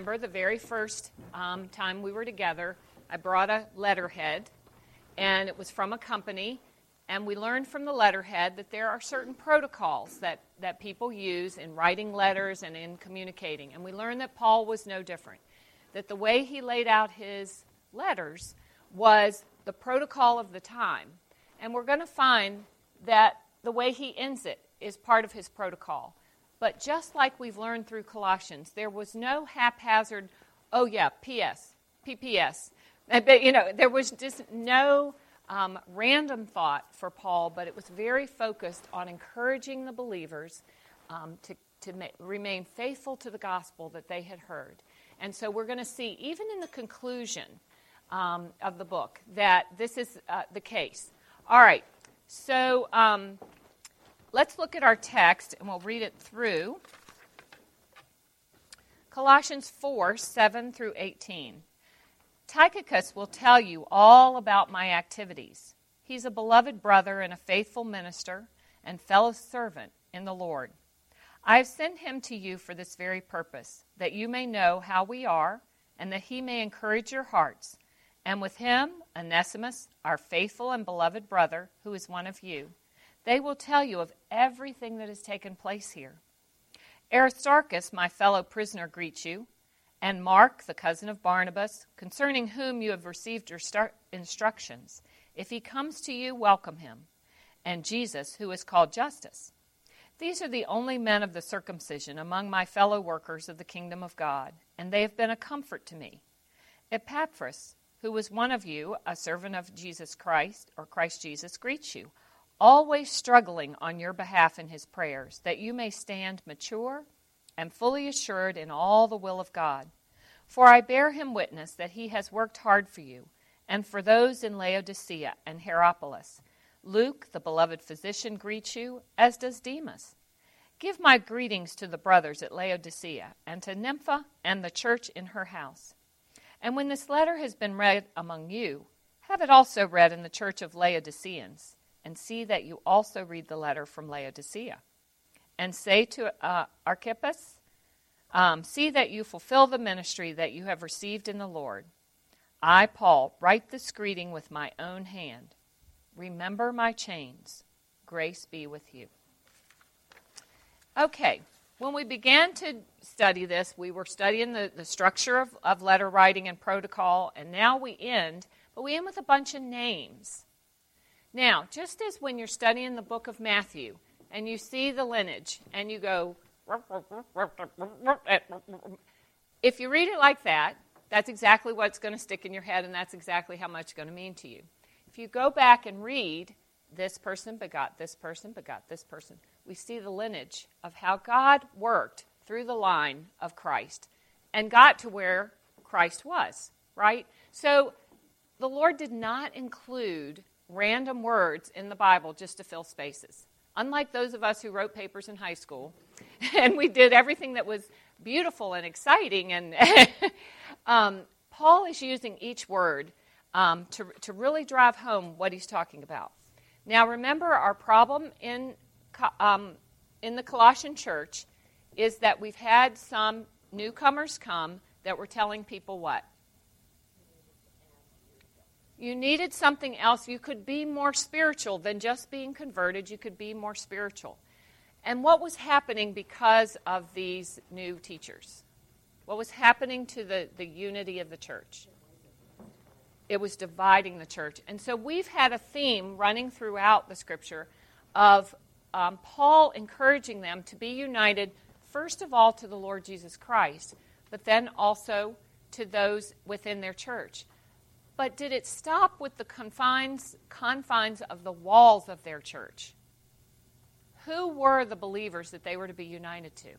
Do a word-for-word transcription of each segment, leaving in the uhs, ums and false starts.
remember the very first um, time we were together, I brought a letterhead, and it was from a company, and we learned from the letterhead that there are certain protocols that, that people use in writing letters and in communicating. And we learned that Paul was no different, that the way he laid out his letters was the protocol of the time. And we're going to find that the way he ends it is part of his protocol. But just like we've learned through Colossians, there was no haphazard, oh yeah, P S, P P S. But, you know, there was just no um, random thought for Paul, but it was very focused on encouraging the believers um, to, to ma- remain faithful to the gospel that they had heard. And so we're going to see, even in the conclusion um, of the book, that this is uh, the case. All right, so um, let's look at our text, and we'll read it through. Colossians four, seven through eighteen. Tychicus will tell you all about my activities. He's a beloved brother and a faithful minister and fellow servant in the Lord. I have sent him to you for this very purpose, that you may know how we are, and that he may encourage your hearts. And with him, Onesimus, our faithful and beloved brother, who is one of you. They will tell you of everything that has taken place here. Aristarchus, my fellow prisoner, greets you, and Mark, the cousin of Barnabas, concerning whom you have received your star- instructions. If he comes to you, welcome him. And Jesus, who is called Justus. These are the only men of the circumcision among my fellow workers of the kingdom of God, and they have been a comfort to me. Epaphras, who was one of you, a servant of Jesus Christ, or Christ Jesus, greets you, always struggling on your behalf in his prayers, that you may stand mature and fully assured in all the will of God. For I bear him witness that he has worked hard for you, and for those in Laodicea and Hierapolis. Luke, the beloved physician, greets you, as does Demas. Give my greetings to the brothers at Laodicea, and to Nympha and the church in her house. And when this letter has been read among you, have it also read in the church of Laodiceans, and see that you also read the letter from Laodicea. And say to uh, Archippus, um, see that you fulfill the ministry that you have received in the Lord. I, Paul, write this greeting with my own hand. Remember my chains. Grace be with you. Okay, when we began to study this, we were studying the, the structure of, of letter writing and protocol, and now we end, but we end with a bunch of names. Now, just as when you're studying the book of Matthew, and you see the lineage, and you go, if you read it like that, that's exactly what's going to stick in your head, and that's exactly how much it's going to mean to you. If you go back and read, this person begot this person begot this person, we see the lineage of how God worked through the line of Christ and got to where Christ was, right? So the Lord did not include random words in the Bible just to fill spaces. Unlike those of us who wrote papers in high school, and we did everything that was beautiful and exciting, and um, Paul is using each word um, to, to really drive home what he's talking about. Now, remember, our problem in um, in the Colossian church is that we've had some newcomers come that were telling people what? You needed something else. You could be more spiritual than just being converted. You could be more spiritual. And what was happening because of these new teachers? What was happening to the, the unity of the church? It was dividing the church. And so we've had a theme running throughout the Scripture of um, Paul encouraging them to be united, first of all, to the Lord Jesus Christ, but then also to those within their church. But did it stop with the confines, confines of the walls of their church? Who were the believers that they were to be united to?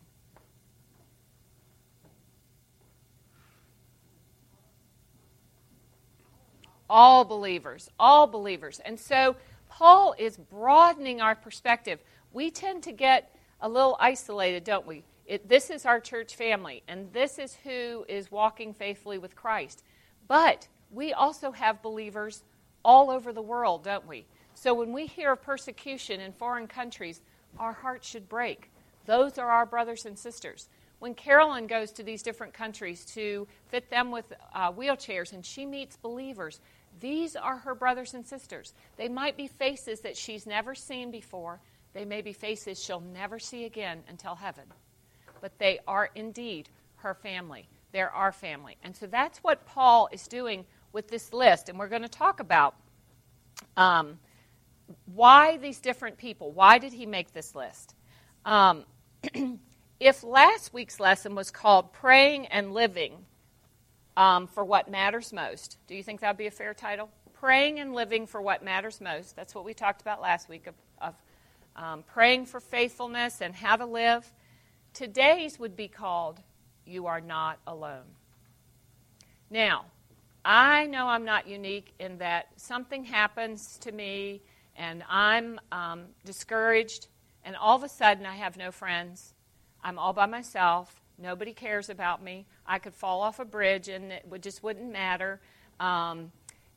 All believers, all believers. And so Paul is broadening our perspective. We tend to get a little isolated, don't we? It, this is our church family, and this is who is walking faithfully with Christ. But we also have believers all over the world, don't we? So when we hear of persecution in foreign countries, our hearts should break. Those are our brothers and sisters. When Carolyn goes to these different countries to fit them with uh, wheelchairs and she meets believers, these are her brothers and sisters. They might be faces that she's never seen before. They may be faces she'll never see again until heaven. But they are indeed her family. They're our family. And so that's what Paul is doing with this list. And we're going to talk about um, why these different people. Why did he make this list? Um, if last week's lesson was called Praying and Living um, for What Matters Most, do you think that would be a fair title? Praying and Living for What Matters Most. That's what we talked about last week, of, of um, praying for faithfulness and how to live. Today's would be called You Are Not Alone. Now, I know I'm not unique in that something happens to me and I'm um, discouraged, and all of a sudden I have no friends. I'm all by myself. Nobody cares about me. I could fall off a bridge and it would, just wouldn't matter. Um,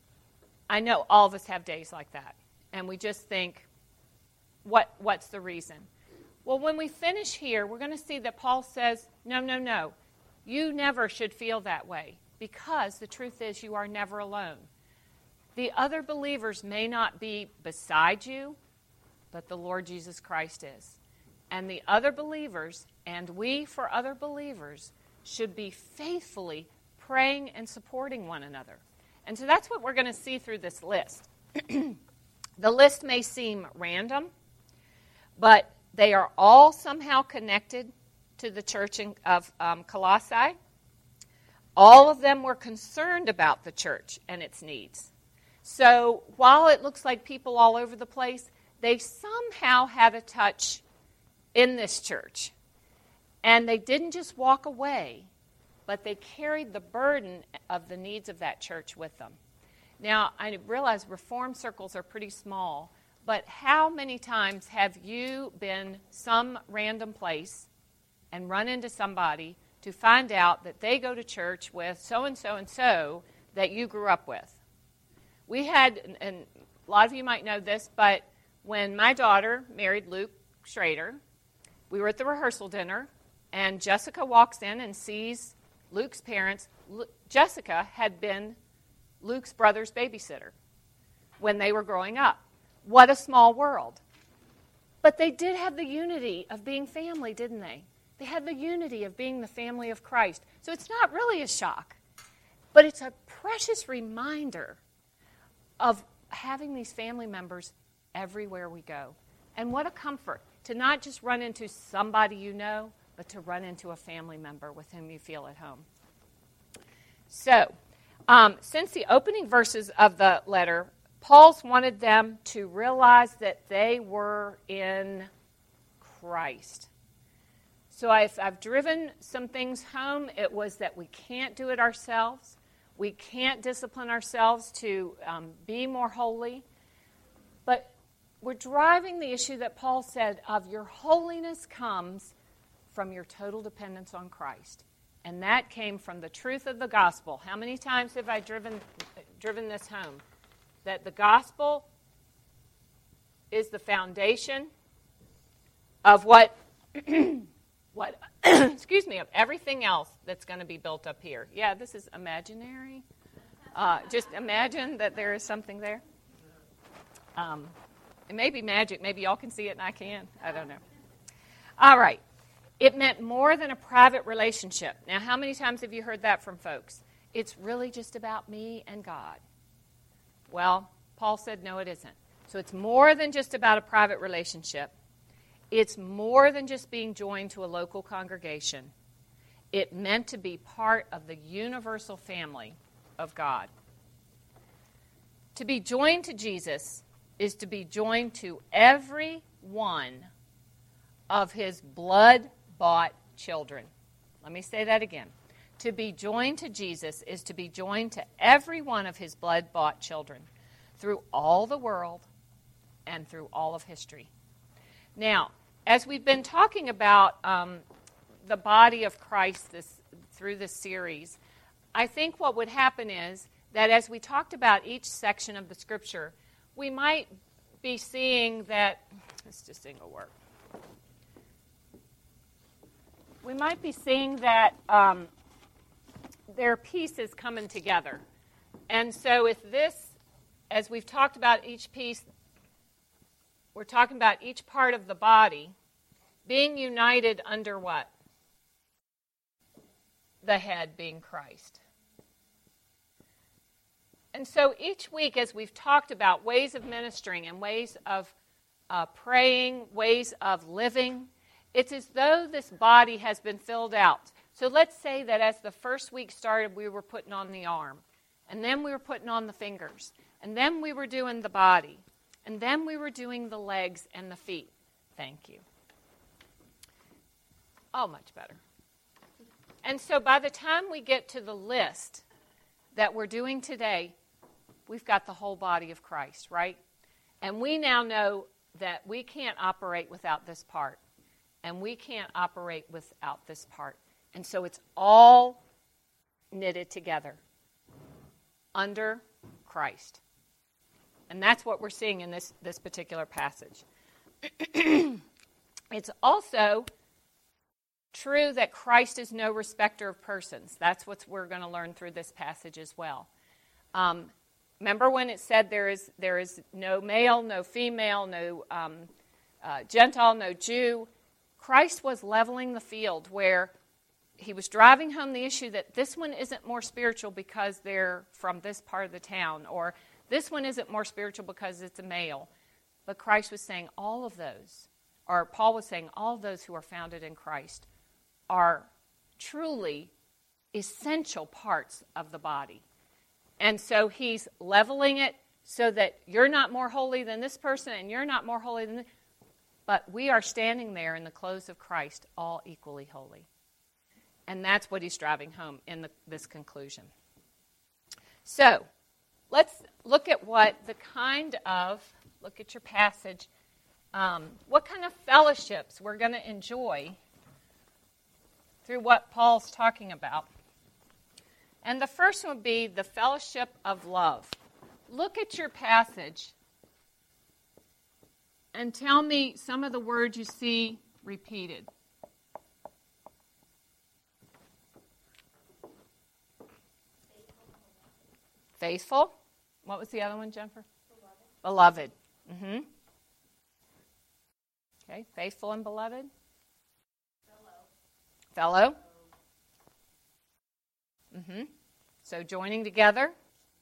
I know all of us have days like that. And we just think, what what's the reason? Well, when we finish here, we're going to see that Paul says, no, no, no. You never should feel that way, because the truth is you are never alone. The other believers may not be beside you, but the Lord Jesus Christ is. And the other believers, and we for other believers, should be faithfully praying and supporting one another. And so that's what we're going to see through this list. The list may seem random, but they are all somehow connected to the church in, of um, Colossae. All of them were concerned about the church and its needs. So while it looks like people all over the place, they somehow had a touch in this church. And they didn't just walk away, but they carried the burden of the needs of that church with them. Now, I realize reform circles are pretty small, but how many times have you been some random place and run into somebody to find out that they go to church with so-and-so and so that you grew up with? We had, and a lot of you might know this, but when my daughter married Luke Schrader, we were at the rehearsal dinner, and Jessica walks in and sees Luke's parents. Lu- Jessica had been Luke's brother's babysitter when they were growing up. What a small world. But they did have the unity of being family, didn't they? They had the unity of being the family of Christ. So it's not really a shock, but it's a precious reminder of having these family members everywhere we go. And what a comfort to not just run into somebody you know, but to run into a family member with whom you feel at home. So, um, since the opening verses of the letter, Paul's wanted them to realize that they were in Christ. So I've, I've driven some things home. It was that we can't do it ourselves. We can't discipline ourselves to um, be more holy. But we're driving the issue that Paul said of your holiness comes from your total dependence on Christ. And that came from the truth of the gospel. How many times have I driven driven this home? That the gospel is the foundation of what, what excuse me, of everything else that's going to be built up here. Yeah, this is imaginary. Uh, just imagine that there is something there. Um, it may be magic. Maybe y'all can see it and I can. I don't know. All right. It meant more than a private relationship. Now, how many times have you heard that from folks? It's really just about me and God. Well, Paul said, no, it isn't. So it's more than just about a private relationship. It's more than just being joined to a local congregation. It meant to be part of the universal family of God. To be joined to Jesus is to be joined to every one of his blood-bought children. Let me say that again. To be joined to Jesus is to be joined to every one of his blood-bought children through all the world and through all of history. Now, as we've been talking about um, the body of Christ this, through this series, I think what would happen is that as we talked about each section of the Scripture, we might be seeing that, this just ain't going to work. we might be seeing that um, there are pieces coming together. And so if this, as we've talked about each piece, we're talking about each part of the body being united under what? The head being Christ. And so each week, as we've talked about ways of ministering and ways of uh, praying, ways of living, it's as though this body has been filled out. So let's say that as the first week started, we were putting on the arm, and then we were putting on the fingers, and then we were doing the body, and then we were doing the legs and the feet. Thank you. Oh, much better. And so by the time we get to the list that we're doing today, we've got the whole body of Christ, right? And we now know that we can't operate without this part. And we can't operate without this part. And so it's all knitted together under Christ. And that's what we're seeing in this, this particular passage. It's also true that Christ is no respecter of persons. That's what we're going to learn through this passage as well. Um, remember when it said there is there is no male, no female, no um, uh, Gentile, no Jew. Christ was leveling the field where he was driving home the issue that this one isn't more spiritual because they're from this part of the town, or this one isn't more spiritual because it's a male. But Christ was saying all of those, or Paul was saying all of those who are founded in Christ are truly essential parts of the body. And so he's leveling it so that you're not more holy than this person and you're not more holy than this. But we are standing there in the clothes of Christ, all equally holy. And that's what he's driving home in the, this conclusion. So, let's look at what the kind of, look at your passage, um, what kind of fellowships we're going to enjoy through what Paul's talking about. And the first one would be the fellowship of love. Look at your passage and tell me some of the words you see repeated. Faithful. What was the other one, Jennifer? Beloved. Beloved. Mm-hmm. Okay, faithful and beloved. Fellow. Fellow. Mm-hmm. So joining together.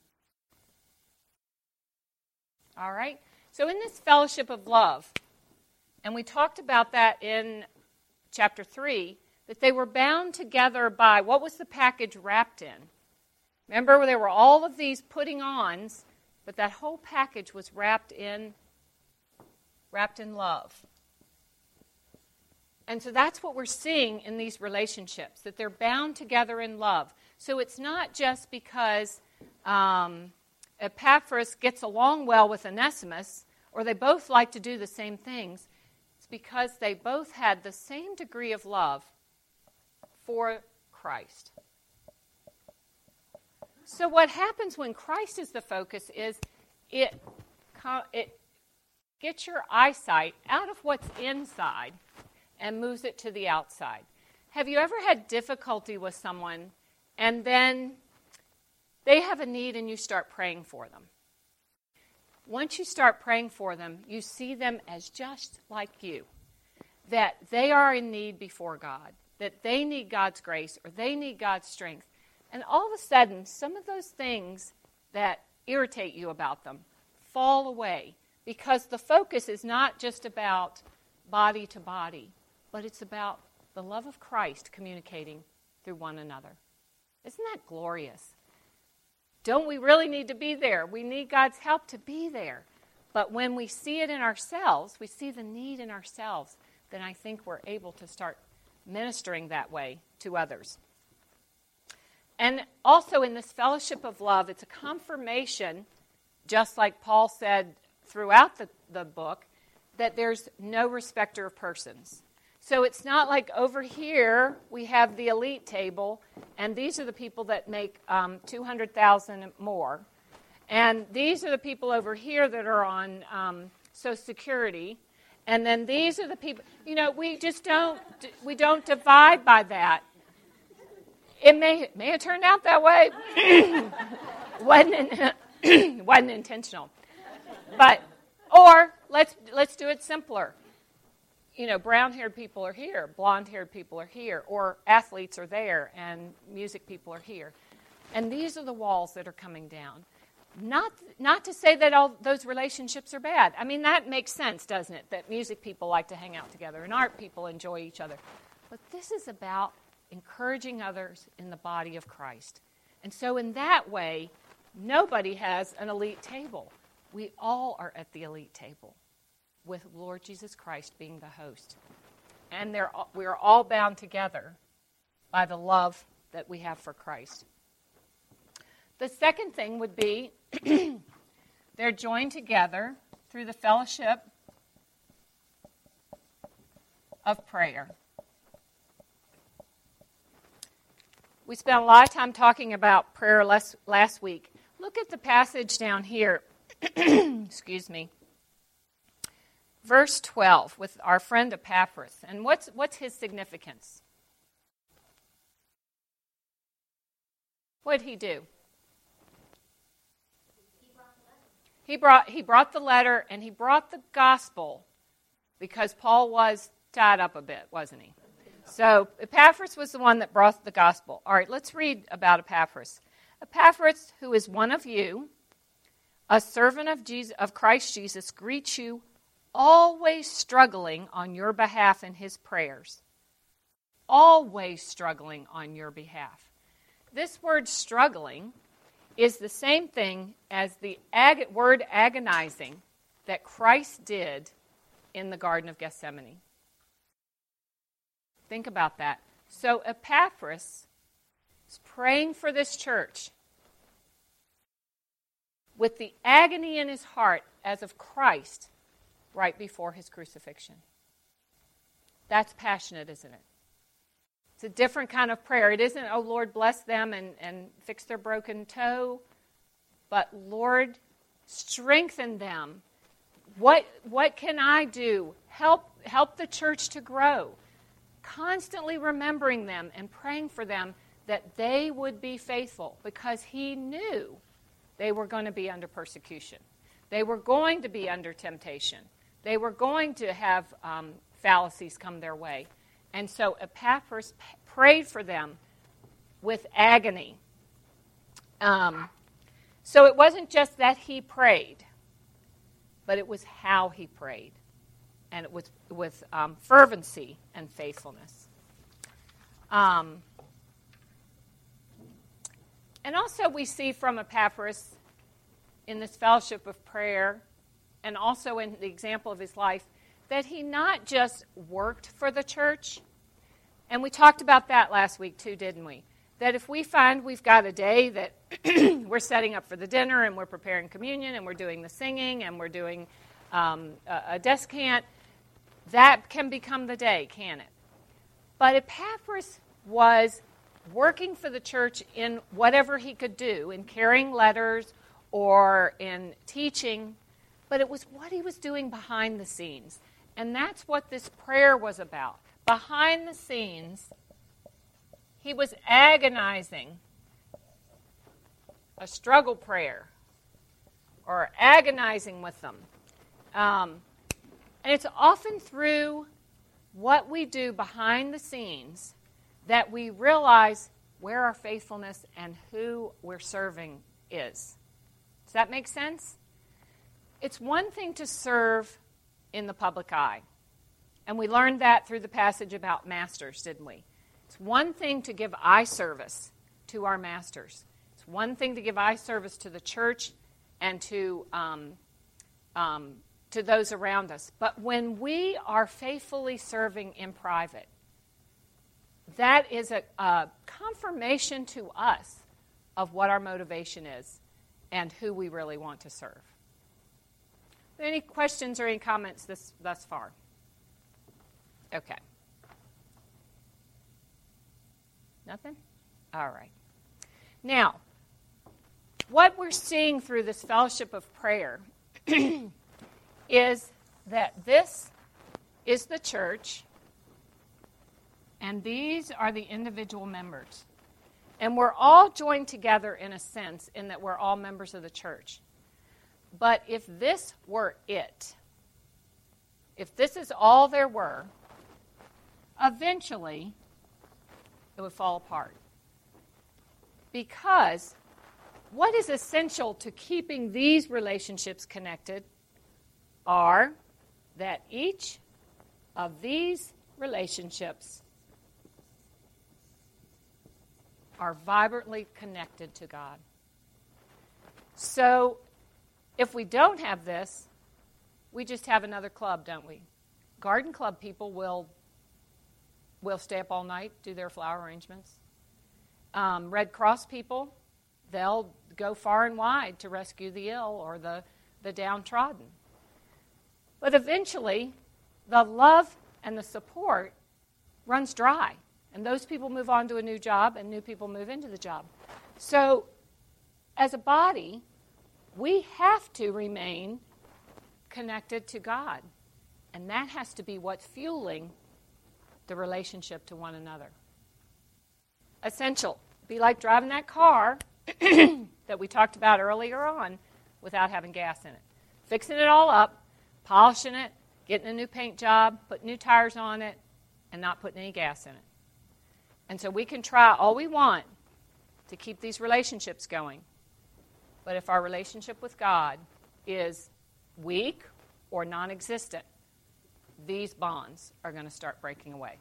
All right. So in this fellowship of love, and we talked about that in chapter three, that they were bound together by, what was the package wrapped in? Remember, there were all of these putting ons, but that whole package was wrapped in, wrapped in love. And so that's what we're seeing in these relationships, that they're bound together in love. So it's not just because um, Epaphras gets along well with Onesimus, or they both like to do the same things. It's because they both had the same degree of love for Christ. So what happens when Christ is the focus is it, it gets your eyesight out of what's inside and moves it to the outside. Have you ever had difficulty with someone and then they have a need and you start praying for them? Once you start praying for them, you see them as just like you, that they are in need before God, that they need God's grace or they need God's strength. And all of a sudden, some of those things that irritate you about them fall away because the focus is not just about body to body, but it's about the love of Christ communicating through one another. Isn't that glorious? Don't we really need to be there? We need God's help to be there. But when we see it in ourselves, we see the need in ourselves, then I think we're able to start ministering that way to others. And also in this fellowship of love, it's a confirmation, just like Paul said throughout the, the book, that there's no respecter of persons. So it's not like over here we have the elite table, and these are the people that make um, two hundred thousand dollars more. And these are the people over here that are on um, Social Security. And then these are the people, you know, we just don't, we don't divide by that. It may, it may have turned out that way. wasn't, in, wasn't intentional. But, or let's, let's do it simpler. You know, brown-haired people are here, blonde-haired people are here, or athletes are there, and music people are here. And these are the walls that are coming down. Not not to say that all those relationships are bad. I mean, that makes sense, doesn't it, that music people like to hang out together and art people enjoy each other. But this is about encouraging others in the body of Christ. And so in that way, nobody has an elite table. We all are at the elite table, with Lord Jesus Christ being the host. And they're, we are all bound together by the love that we have for Christ. The second thing would be they're joined together through the fellowship of prayer. We spent a lot of time talking about prayer last, last week. Look at the passage down here. Excuse me. Verse twelve, with our friend Epaphras. And what's what's his significance? What did he do? He brought he brought the letter, and he brought the gospel because Paul was tied up a bit, wasn't he? So Epaphras was the one that brought the gospel. All right, let's read about Epaphras. Epaphras, who is one of you, a servant of Jesus, of Christ Jesus, greets you, always struggling on your behalf in his prayers. Always struggling on your behalf. This word struggling is the same thing as the ag- word agonizing that Christ did in the Garden of Gethsemane. Think about that. So Epaphras is praying for this church with the agony in his heart as of Christ right before his crucifixion. That's passionate, isn't it? It's a different kind of prayer. It isn't, oh, Lord, bless them and, and fix their broken toe. But, Lord, strengthen them. What, what can I do? Help, help the church to grow. Constantly remembering them and praying for them that they would be faithful, because he knew they were going to be under persecution. They were going to be under temptation. They were going to have um, fallacies come their way. And so Epaphras p- prayed for them with agony. Um, so it wasn't just that he prayed, but it was how he prayed. And it was with um, fervency and faithfulness. Um, and also we see from Epaphras in this fellowship of prayer, and also in the example of his life, that he not just worked for the church, and we talked about that last week too, didn't we? That if we find we've got a day that we're setting up for the dinner and we're preparing communion and we're doing the singing and we're doing um, a, a descant, that can become the day, can it? But Epaphras was working for the church in whatever he could do, in carrying letters or in teaching, but it was what he was doing behind the scenes. And that's what this prayer was about. Behind the scenes, he was agonizing a struggle prayer or agonizing with them. Um, and it's often through what we do behind the scenes that we realize where our faithfulness and who we're serving is. Does that make sense? It's one thing to serve in the public eye. And we learned that through the passage about masters, didn't we? It's one thing to give eye service to our masters. It's one thing to give eye service to the church and to um, um, to those around us. But when we are faithfully serving in private, that is a, a confirmation to us of what our motivation is and who we really want to serve. Any questions or any comments this, thus far? Okay. Nothing? All right. Now, what we're seeing through this fellowship of prayer is that this is the church, and these are the individual members. And we're all joined together in a sense in that we're all members of the church. But if this were it, if this is all there were, eventually it would fall apart. Because what is essential to keeping these relationships connected are that each of these relationships are vibrantly connected to God. So if we don't have this, we just have another club, don't we? Garden club people will, will stay up all night, do their flower arrangements. Um, Red Cross people, they'll go far and wide to rescue the ill or the, the downtrodden. But eventually, the love and the support runs dry. And those people move on to a new job, and new people move into the job. So, as a body, we have to remain connected to God. And that has to be what's fueling the relationship to one another. Essential. Be like driving that car that we talked about earlier on without having gas in it. Fixing it all up, polishing it, getting a new paint job, putting new tires on it, and not putting any gas in it. And so we can try all we want to keep these relationships going. But if our relationship with God is weak or non-existent, these bonds are going to start breaking away.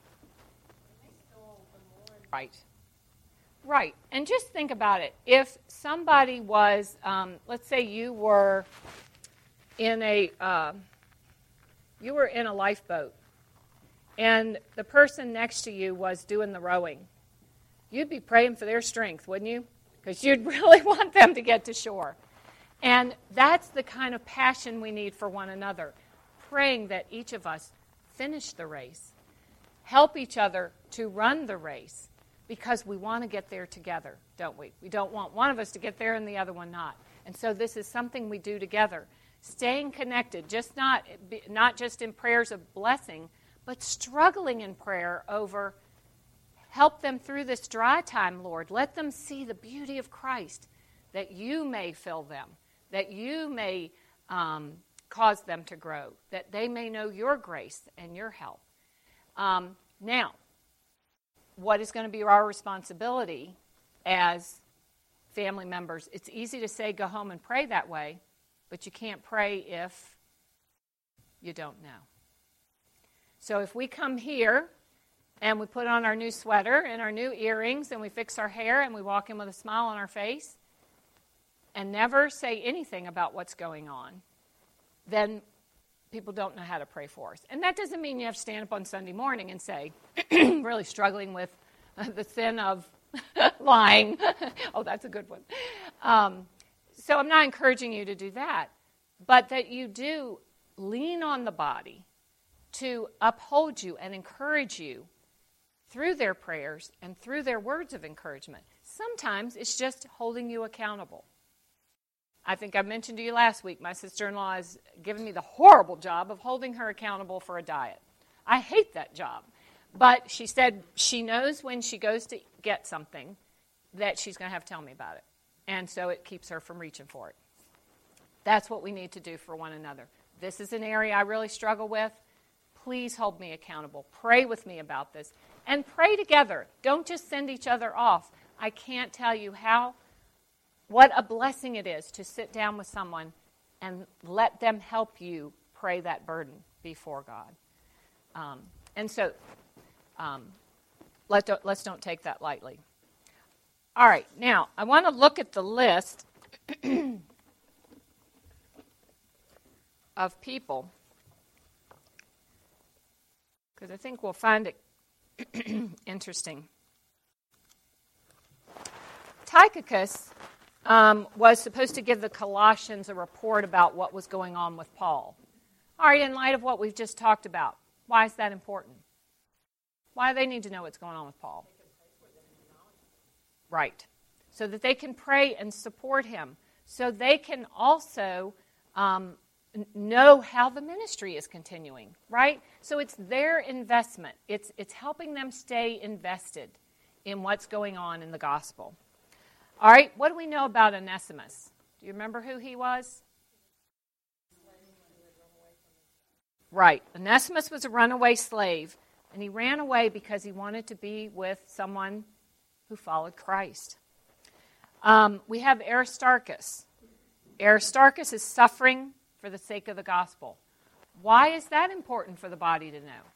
Right. Right. And just think about it. If somebody was, um, let's say you were in a, uh, you were in a lifeboat, and the person next to you was doing the rowing, you'd be praying for their strength, wouldn't you? Because you'd really want them to get to shore. And that's the kind of passion we need for one another, praying that each of us finish the race, help each other to run the race, because we want to get there together, don't we? We don't want one of us to get there and the other one not. And so this is something we do together, staying connected, just not, not just in prayers of blessing, but struggling in prayer over, help them through this dry time, Lord. Let them see the beauty of Christ, that you may fill them, that you may um, cause them to grow, that they may know your grace and your help. Um, now, what is going to be our responsibility as family members? It's easy to say go home and pray that way, but you can't pray if you don't know. So if we come here and we put on our new sweater and our new earrings and we fix our hair and we walk in with a smile on our face and never say anything about what's going on, then people don't know how to pray for us. And that doesn't mean you have to stand up on Sunday morning and say, really struggling with the sin of lying. Oh, that's a good one. Um, so I'm not encouraging you to do that, but that you do lean on the body to uphold you and encourage you through their prayers and through their words of encouragement. Sometimes it's just holding you accountable. I think I mentioned to you last week, my sister-in-law has given me the horrible job of holding her accountable for a diet. I hate that job. But she said she knows when she goes to get something that she's going to have to tell me about it. And so it keeps her from reaching for it. That's what we need to do for one another. This is an area I really struggle with. Please hold me accountable. Pray with me about this. And pray together. Don't just send each other off. I can't tell you how, what a blessing it is to sit down with someone and let them help you pray that burden before God. Um, and so um, let don't, let's don't take that lightly. All right, now I want to look at the list of people, because I think we'll find it interesting. Tychicus um, was supposed to give the Colossians a report about what was going on with Paul. All right, in light of what we've just talked about, why is that important? Why do they need to know what's going on with Paul? Right. So that they can pray and support him. So they can also um, know how the ministry is continuing, right? So it's their investment. It's, it's helping them stay invested in what's going on in the gospel. All right, what do we know about Onesimus? Do you remember who he was? Right. Onesimus was a runaway slave, and he ran away because he wanted to be with someone who followed Christ. Um, we have Aristarchus. Aristarchus is suffering for the sake of the gospel. Why is that important for the body to know?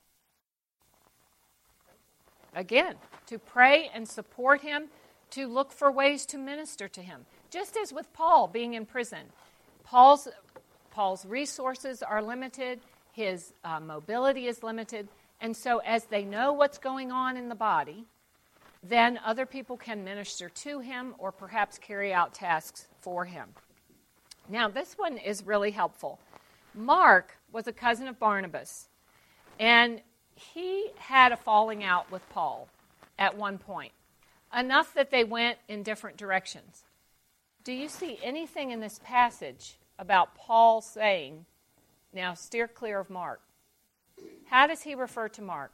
Again, to pray and support him, to look for ways to minister to him. Just as with Paul being in prison. Paul's Paul's resources are limited, his uh, mobility is limited, and so as they know what's going on in the body, then other people can minister to him or perhaps carry out tasks for him. Now, this one is really helpful. Mark was a cousin of Barnabas, and he had a falling out with Paul at one point, enough that they went in different directions. Do you see anything in this passage about Paul saying, now steer clear of Mark? How does he refer to Mark?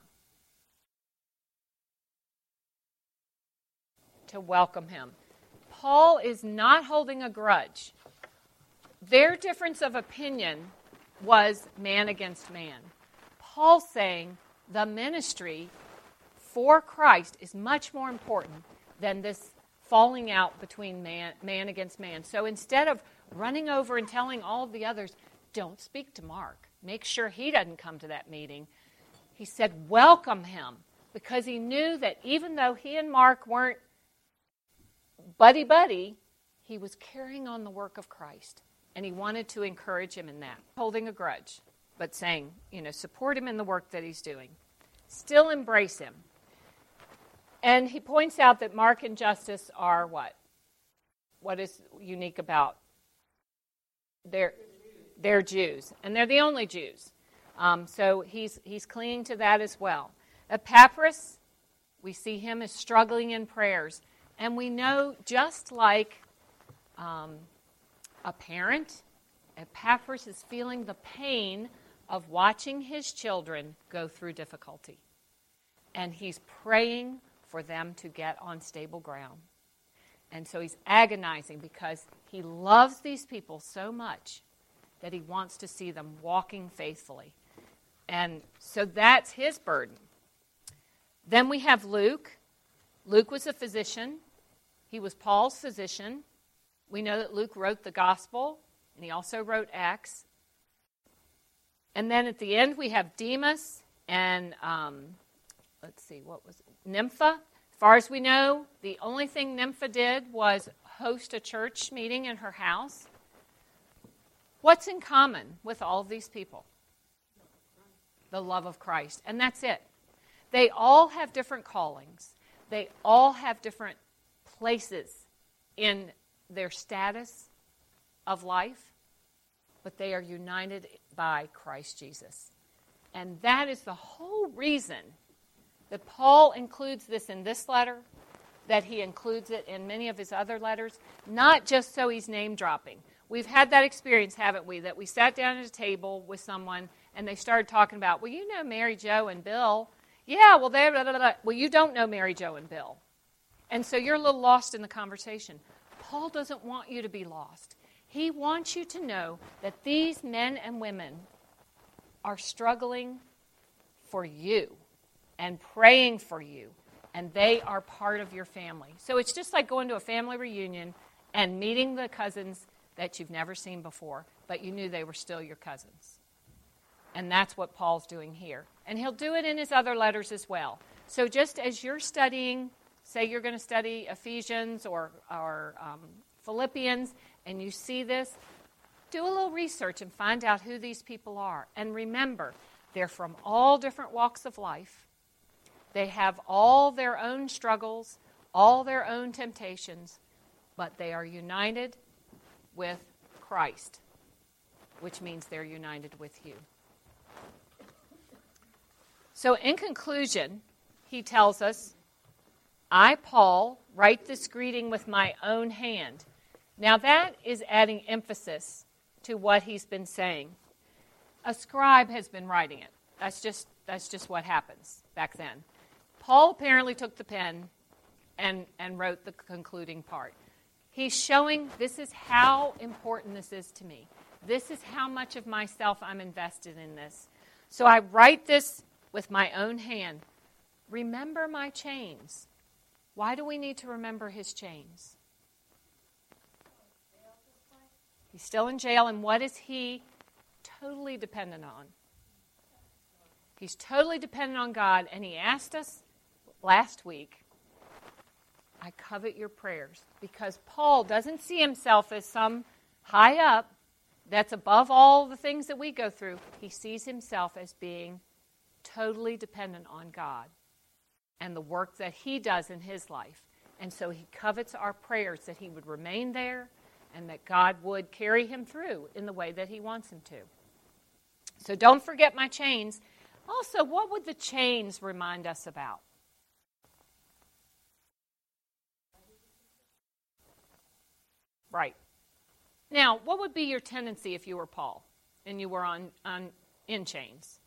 To welcome him. Paul is not holding a grudge. Their difference of opinion was man against man. Paul's saying the ministry for Christ is much more important than this falling out between man, man against man. So instead of running over and telling all of the others, don't speak to Mark, make sure he doesn't come to that meeting, he said, welcome him, because he knew that even though he and Mark weren't buddy-buddy, he was carrying on the work of Christ, and he wanted to encourage him in that. Holding a grudge, but saying, you know, support him in the work that he's doing. Still embrace him. And he points out that Mark and Justus are what? What is unique about? They're, they're Jews, and they're the only Jews. Um, so he's he's clinging to that as well. Epaphras, we see him as struggling in prayers. And we know, just like um, a parent, Epaphras is feeling the pain of watching his children go through difficulty. And he's praying for them to get on stable ground. And so he's agonizing because he loves these people so much that he wants to see them walking faithfully. And so that's his burden. Then we have Luke. Luke was a physician. He was Paul's physician. We know that Luke wrote the gospel, and he also wrote Acts. And then at the end we have Demas and, um, let's see, what was it? Nympha. As far as we know, the only thing Nympha did was host a church meeting in her house. What's in common with all of these people? The love of Christ. And that's it. They all have different callings. They all have different places in their status of life, but they are united by Christ Jesus. And that is the whole reason that Paul includes this in this letter, that he includes it in many of his other letters, not just so he's name-dropping. We've had that experience, haven't we, that we sat down at a table with someone and they started talking about, well, you know Mary Jo and Bill. Yeah, well, they blah, blah, blah. Well, you don't know Mary Jo and Bill. And so you're a little lost in the conversation. Paul doesn't want you to be lost. He wants you to know that these men and women are struggling for you and praying for you, and they are part of your family. So it's just like going to a family reunion and meeting the cousins that you've never seen before, but you knew they were still your cousins. And that's what Paul's doing here. And he'll do it in his other letters as well. So just as you're studying, say you're going to study Ephesians or, or um, Philippians, and you see this, do a little research and find out who these people are. And remember, they're from all different walks of life. They have all their own struggles, all their own temptations, but they are united with Christ, which means they're united with you. So in conclusion, he tells us, I, Paul, write this greeting with my own hand. Now that is adding emphasis to what he's been saying. A scribe has been writing it. That's just that's just what happens back then. Paul apparently took the pen and, and wrote the concluding part. He's showing this is how important this is to me. This is how much of myself I'm invested in this. So I write this with my own hand. Remember my chains. Why do we need to remember his chains? He's still in jail, and what is he totally dependent on? He's totally dependent on God, and he asked us last week, I covet your prayers, because Paul doesn't see himself as some high up that's above all the things that we go through. He sees himself as being totally dependent on God and the work that he does in his life. And so he covets our prayers that he would remain there and that God would carry him through in the way that he wants him to. So don't forget my chains. Also, what would the chains remind us about? Right. Now, what would be your tendency if you were Paul and you were on, on in chains?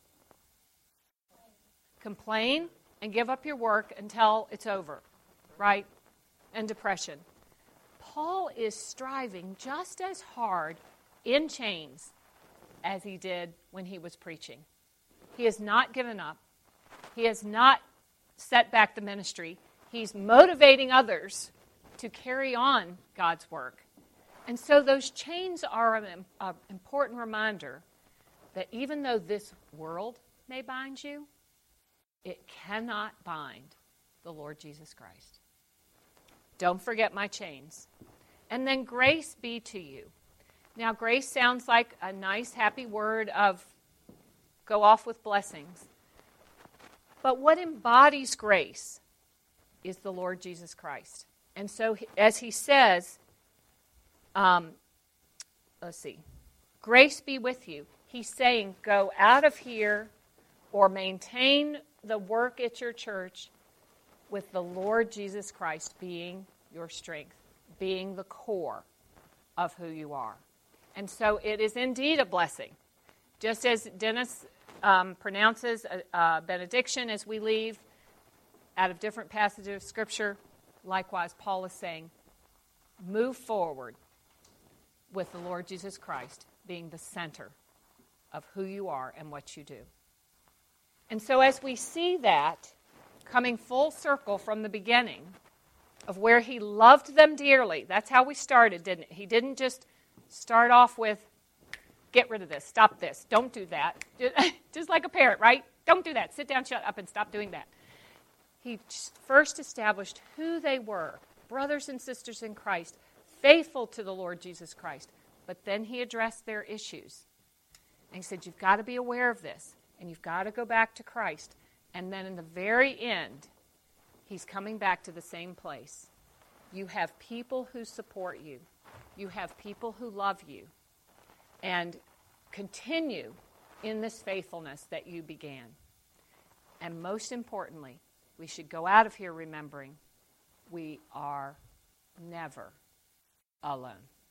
Complain and give up your work until it's over, right? And depression. Paul is striving just as hard in chains as he did when he was preaching. He has not given up. He has not set back the ministry. He's motivating others to carry on God's work. And so those chains are an, an important reminder that even though this world may bind you, it cannot bind the Lord Jesus Christ. Don't forget my chains. And then grace be to you. Now, grace sounds like a nice, happy word of go off with blessings. But what embodies grace is the Lord Jesus Christ. And so, as he says, um, let's see, grace be with you. He's saying go out of here or maintain the work at your church with the Lord Jesus Christ being your strength, being the core of who you are. And so it is indeed a blessing. Just as Dennis um, pronounces a, a benediction as we leave out of different passages of Scripture, likewise Paul is saying, move forward with the Lord Jesus Christ being the center of who you are and what you do. And so as we see that coming full circle from the beginning of where he loved them dearly, that's how we started, didn't it? He didn't just start off with, get rid of this, stop this, don't do that. Just like a parent, right? Don't do that. Sit down, shut up, and stop doing that. He first established who they were, brothers and sisters in Christ, faithful to the Lord Jesus Christ. But then he addressed their issues. And he said, you've got to be aware of this, and you've got to go back to Christ. And then in the very end, he's coming back to the same place. You have people who support you. You have people who love you. And continue in this faithfulness that you began. And most importantly, we should go out of here remembering we are never alone.